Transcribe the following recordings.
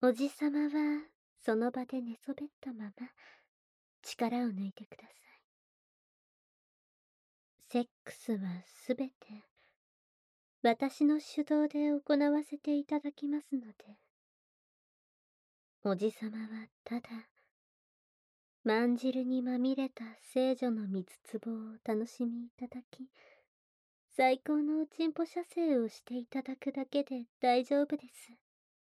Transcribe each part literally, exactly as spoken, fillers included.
おじさまはその場で寝そべったまま力を抜いてください。セックスはすべて私の主導で行わせていただきますので、おじさまはただまんじるにまみれた聖女の蜜壺をお楽しみいただき、最高のおちんぽ射精をしていただくだけで大丈夫です。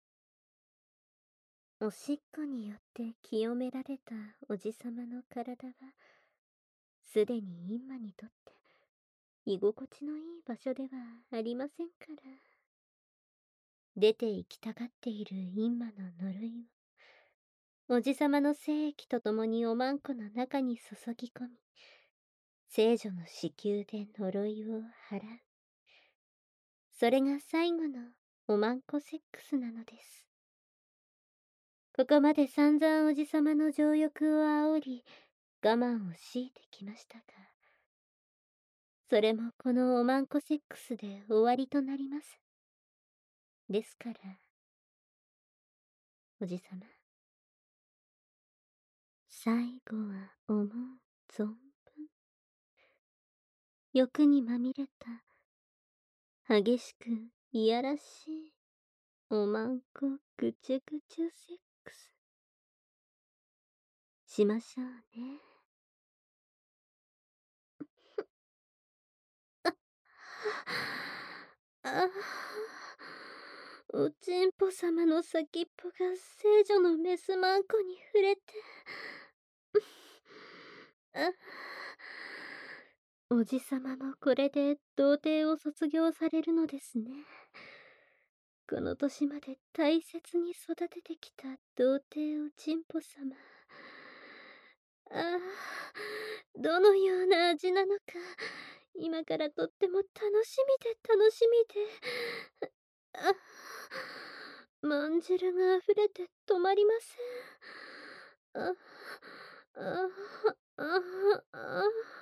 おしっこによって清められたおじさまの体は、すでにインマにとって居心地のいい場所ではありませんから。出て行きたがっているインマの呪いを、おじさまの精液とともにおまんこの中に注ぎ込み、聖女の子宮で呪いを払う。それが最後のおまんこセックスなのです。ここまで散々おじさまの情欲を煽り、我慢を強いてきましたが、それもこのおまんこセックスで終わりとなります。ですから、おじさま、最後は思う存分、欲にまみれた、激しくいやらしい、おまんこぐちゅぐちゅセックス、しましょうね。ああ、おちんぽ様の先っぽが聖女のメスマンコに触れて、あ、おじさまもこれで童貞を卒業されるのですね。この年まで大切に育ててきた童貞おちんぽ様。ああ、どのような味なのか、今からとっても楽しみで楽しみで。あ、まんじるが溢れて止まりません。あ、あ、あ、あ、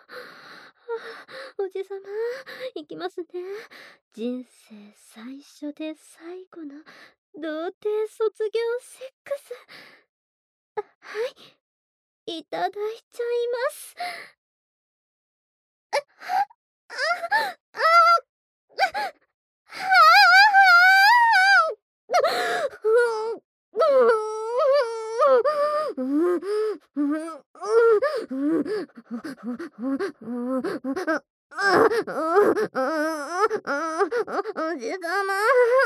おじさま、いきますね。人生最初で最後の童貞卒業セックス。あ、はい、いただいちゃいます。あ、あ、あ、おじさま。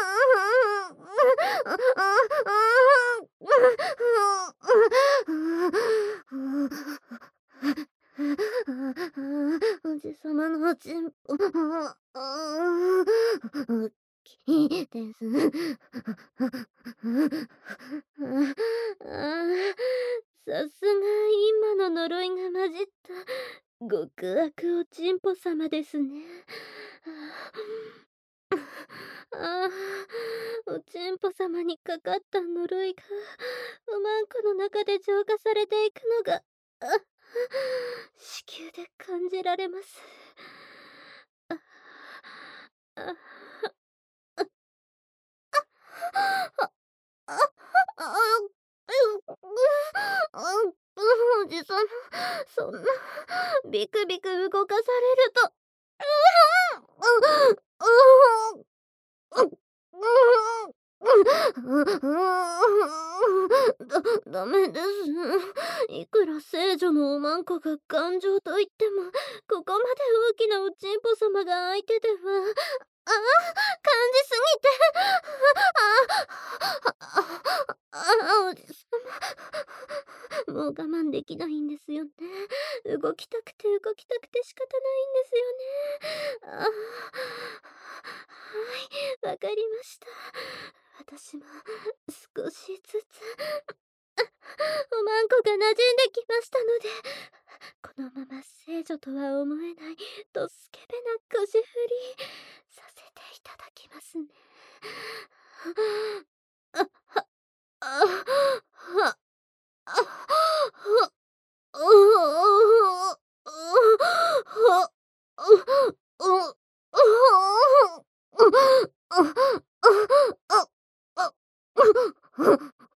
おじさまのおちんぽ、大きいです。さすが今の呪いが混じった極悪おちんぽ様ですね。ああ、おちんぽ様にかかった呪いがおまんこの中で浄化されていくのが、あ、子宮で感じられます。あ、あ、あ、あ、あ、あ、う、おじさま、そんな、ビクビク動かされると、だ、ダメです。いくら聖女のおまんこが頑丈と言っても、ここまで大きなおちんぽ様が相手では、ああ、感じすぎて、ああ、ああ、おじさま、もう我慢できないんですよね。動きたくて動きたくて仕方ないんですよね。ああ、はい、わかりました。私も少しずつおまんこが馴染んできましたので、このまま聖女とは思えないとスケベな腰振りさせていただきますね。あ、は、あ、は、あ、は、おお、は、お、お、お、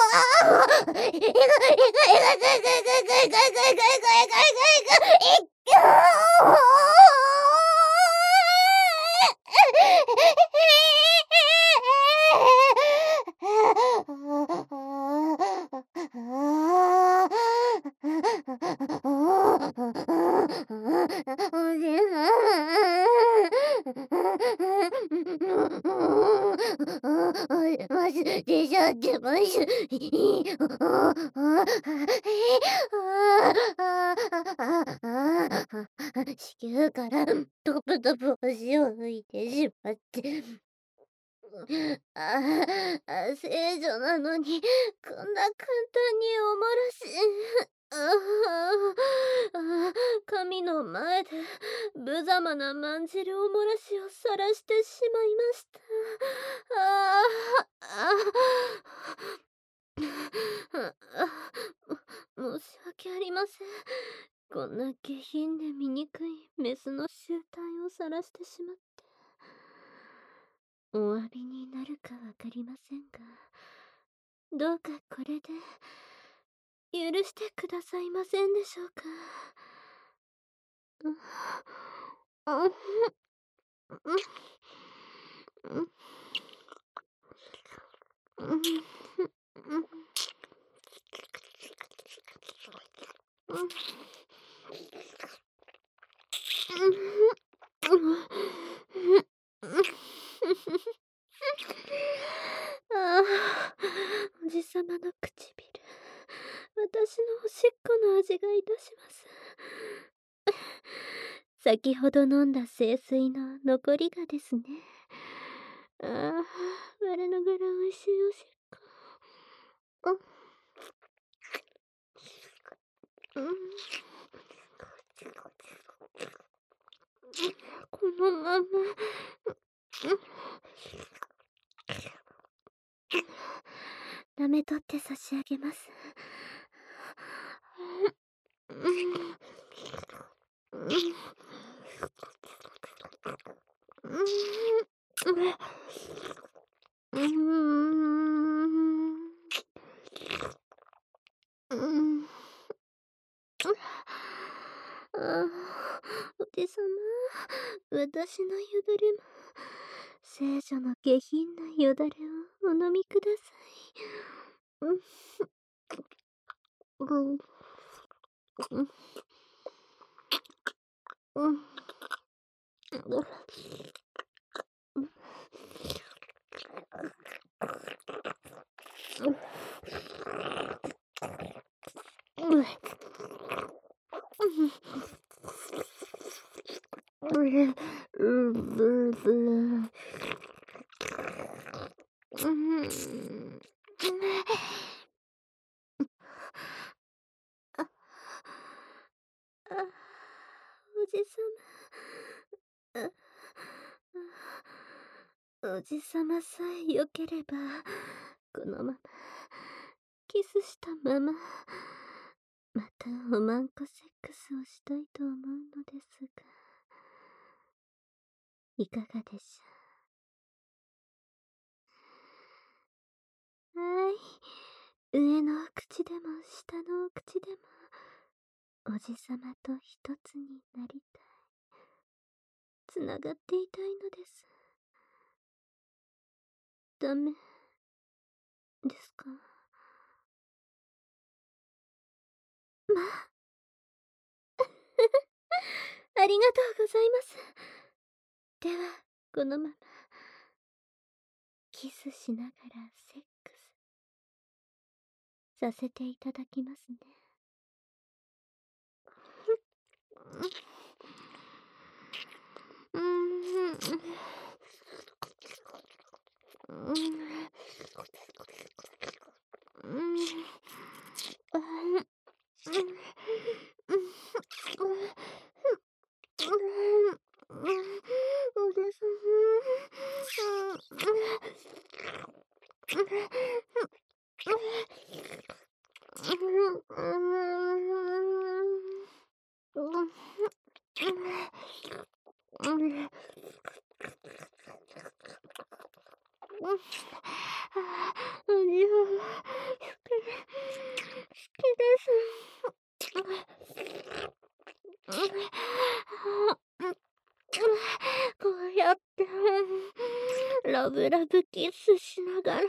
出ちゃってます。子宮からトプトプ星を吹いてしまって。ああ、聖女なのに、こんな簡単におもらし。ああ、神の前で無様なまんじるおもらしを晒してしまいました。ああ、ああ、申し訳ありません。 こんな下品で醜いメスの醜態を晒してしまって、お詫びになるかわかりませんが、どうかこれで許してくださいませんでしょうか。うんうんうんうんうんああ、おじさまの唇、私のおしっこの味がいたします。先ほど飲んだ清水の残りがですね。ああ、我ながら美味しいおしっこ。うん、うん、このまま、舐めとって差し上げます。うん、うん、うん、うん。ああ、おじさま、私のよだれも、聖女の下品なよだれをお飲みください。うん、うん、うん、うん、うん、うん、あ、あ、おじさま。あ、あ、おじさまさえよければ、このまま、キスしたまま、またおまんこセックスをしたいと思うのですが、いかがでしょう。はい。上のお口でも下のお口でも、おじさまと一つになりたい。つながっていたいのです。ダメですか。まあ、ありがとうございます。では、このまま、キスしながらセックスさせていただきますね。うん、うん、うん、うん、あ、うん、おじさま、おじさま、好きです。こうやって、ラブラブキスしながら、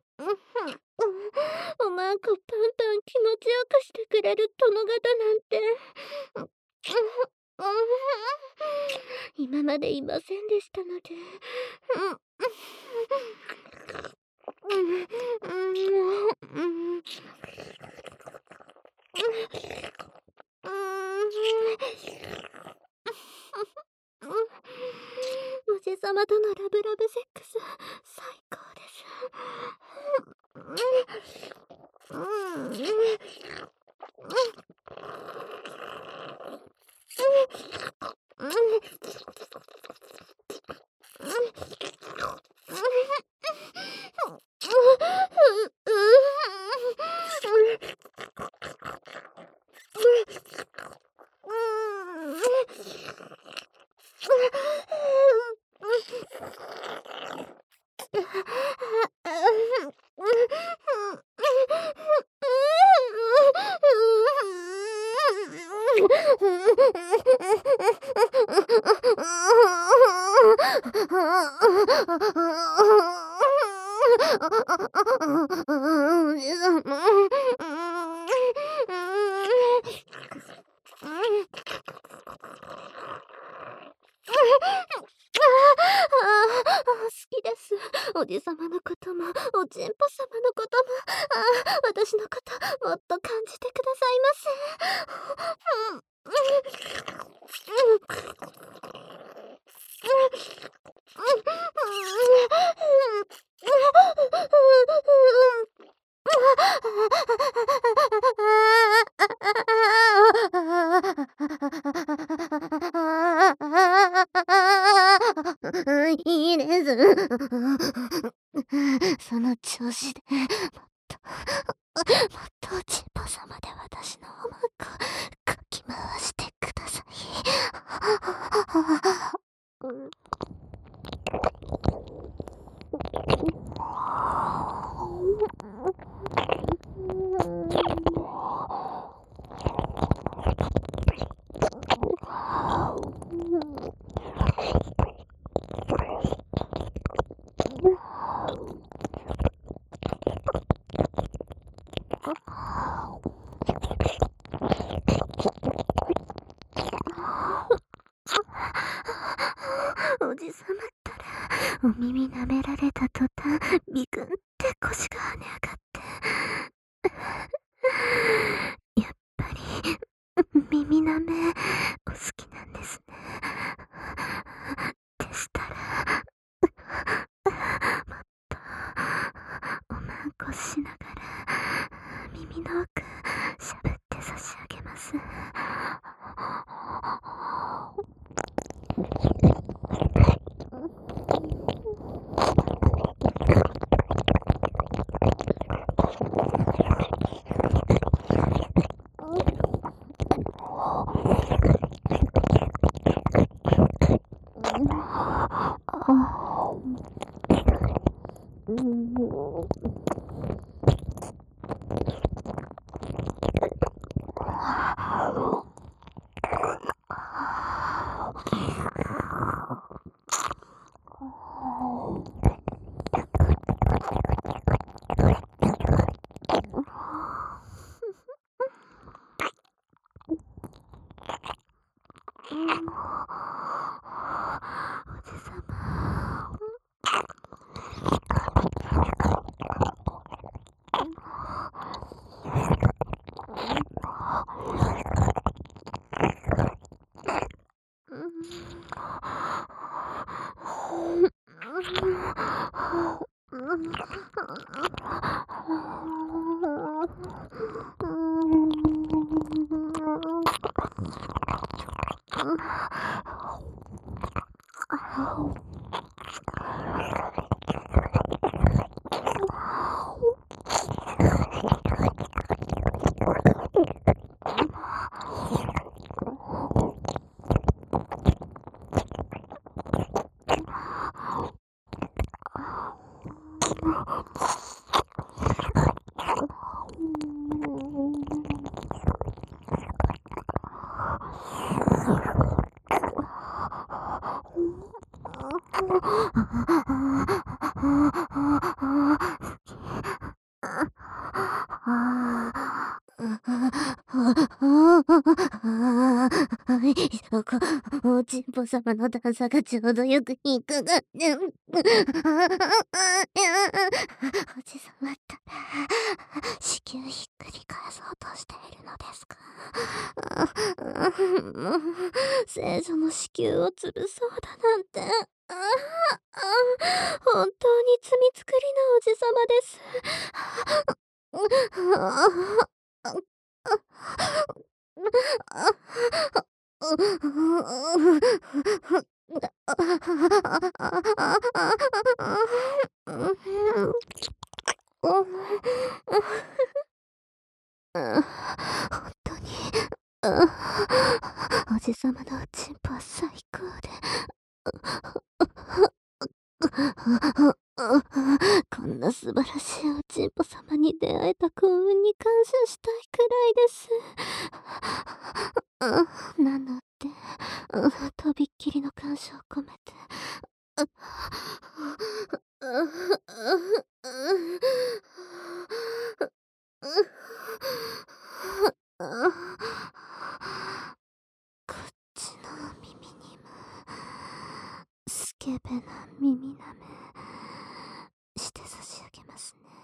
おまんこパンパン気持ちよくしてくれる殿方なんて、今までいませんでしたので、おじさまとのラブラブセックス、最高です。 好きです。おじさまのことも、おちんぽさまのことも、ああ、私のこと、もっと感じてくださいませ。うん、いいです。その調子で、もっと、もっとおちんぽさまで私のおまんこ、かき回してください。うんおじさまったら、お耳舐められた途端、ビクンって腰が跳ね上がって。やっぱり、耳舐め、お好きなんですね。でしたら、もっと、おまんこしながら、耳の奥、しゃぶって差し上げます。おじさま。おちんぽさまの段差がちょうどよく引っかかって。おじさまったら、子宮ひっくり返そうとしているのですか。もう、聖女の子宮を潰そうだなんて。ああ、本当に罪作りなおじさまです。本当に、おじさまのおちんぽは最高で。こんな素晴らしいおちんぽ様に出会えた幸運に感謝したいくらいです。なので、とびっきりの感謝を込めて。こっちの耳にもスケベな耳なめして差し上げますね。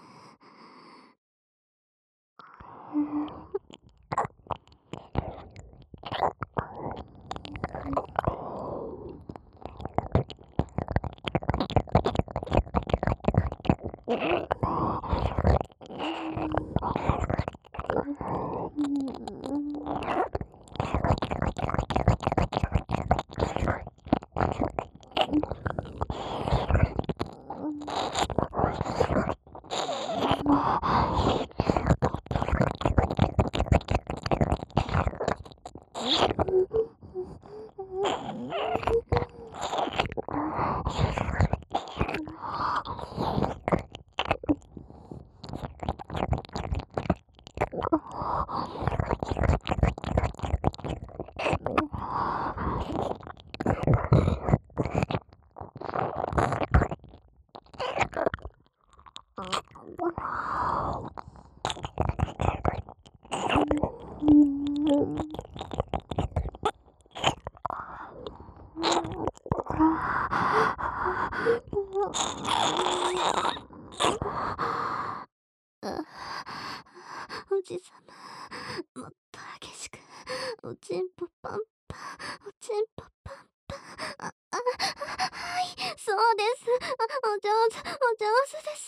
おじさま、もっと激しく、おちんぽパンパン、おちんぽパンパン。あ、あ、はい、そうです。お上手、お上手です。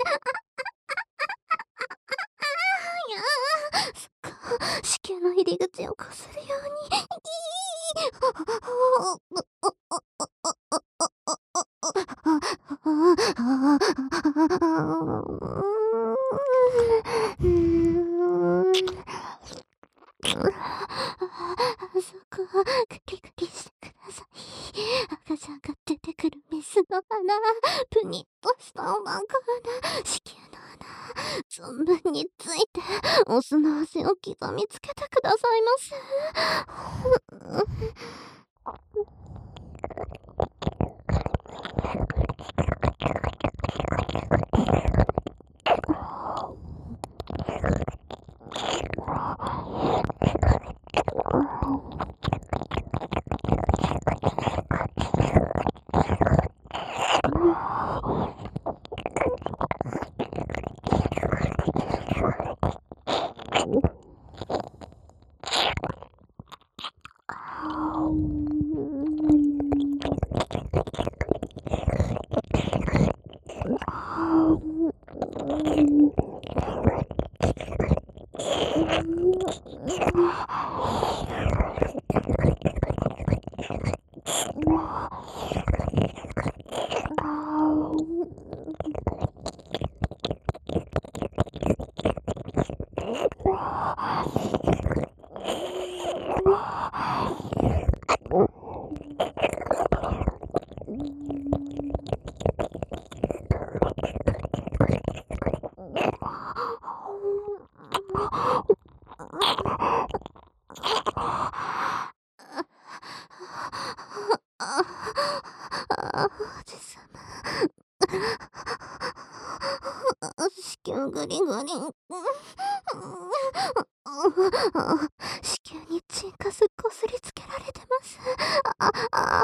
いやー、そっか、子宮の入り口をこするように。そこをクキクキしてください。赤ちゃんが出てくる水の穴、プニッとしたお腹穴、子宮の穴、存分について、オスの足を刻みつけてくださいませ。おじさま、子宮グリグリ。子宮にチンカスこすりつけられてます。あ、あ、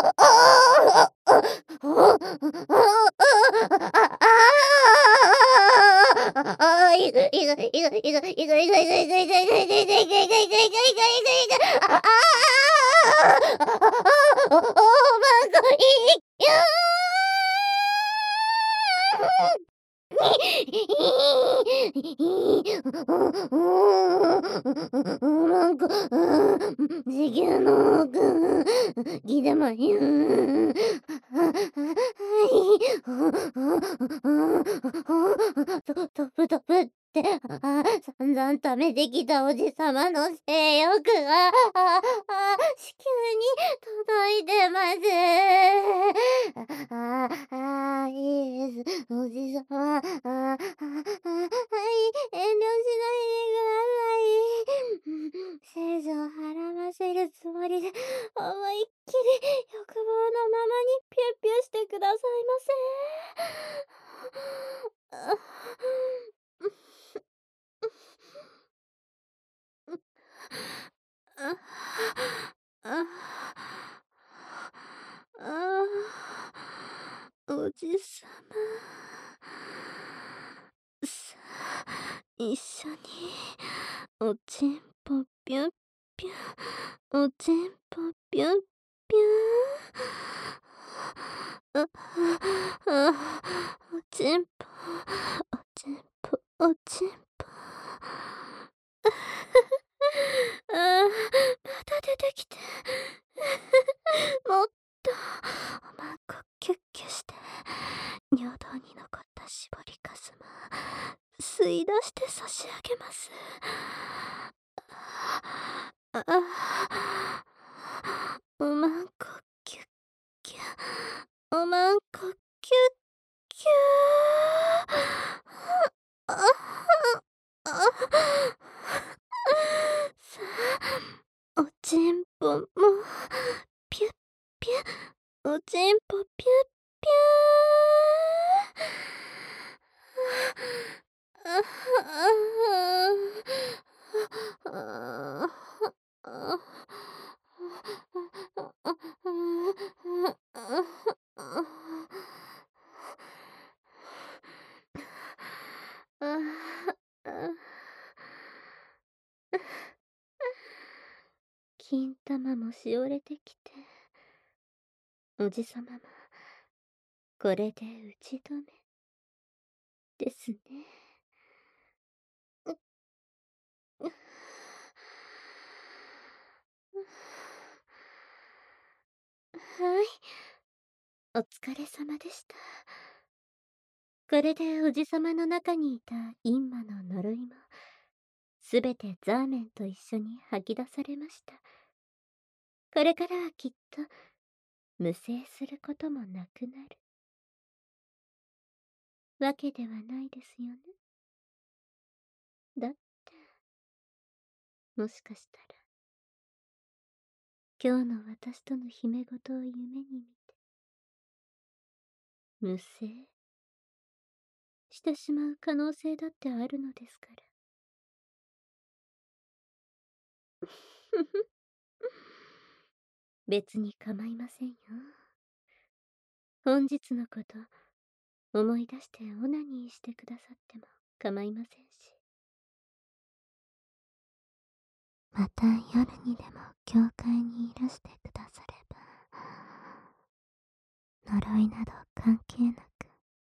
なんか、地球の奥、聞いてまいん。ととぶとぶって、散々貯めてきたおじさまの性欲が、ああ、子宮に届いてます。ああ、いいです。おじさま、ああ、あ、はい、遠慮しないでください。精子を孕ませるつもりで、思いっきり欲望のままにピュッピュしてくださいませ。ああああ、おじさま。さあ、一緒に、おちんぽぴゅっぴゅ、おちんぽぴゅっぴゅ。ああ、おちんぽ、おちんぽ、おちんぽ。ああ、また出てきて。もっと、おまんこキュッキュして、尿道に残った絞りかすも、吸い出して差し上げます。ああ、おまんこキュッキュ、おまんこキュッキュ。ああ、あさあ、おちんぽも、ピュッピュ、おちんぽピュッピュ。ああ、あ金玉もしおれてきて、おじさまも、これで打ち止め、ですね。はい。お疲れ様でした。これでおじさまの中にいた陰魔の呪いも、すべてザーメンと一緒に吐き出されました。これからはきっと、無制することもなくなる。わけではないですよね。 もしかしたら、今日の私との姫事を夢に見て、無声してしまう可能性だってあるのですから。ふふ。別に構いませんよ。本日のこと、思い出してオナニーしてくださっても構いませんし。また夜にでも教会にいらしてくだされば、呪いなど関係なく、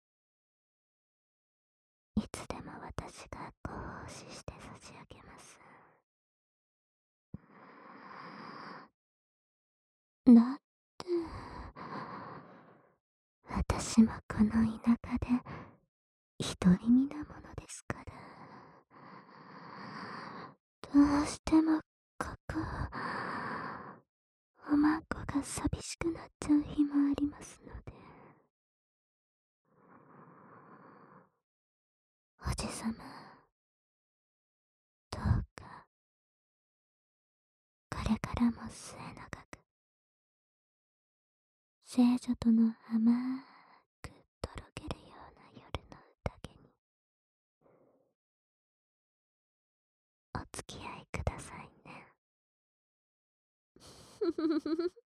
いつでも私がご奉仕して差し上げます。だって、私もこの田舎で独り身なものですから。どうしてもここ、おまんこが寂しくなっちゃう日もありますので。おじさま、どうか、これからも末永く、聖女との甘くとろけるような夜の宴に、お付き合いくださいね。ふふふふ。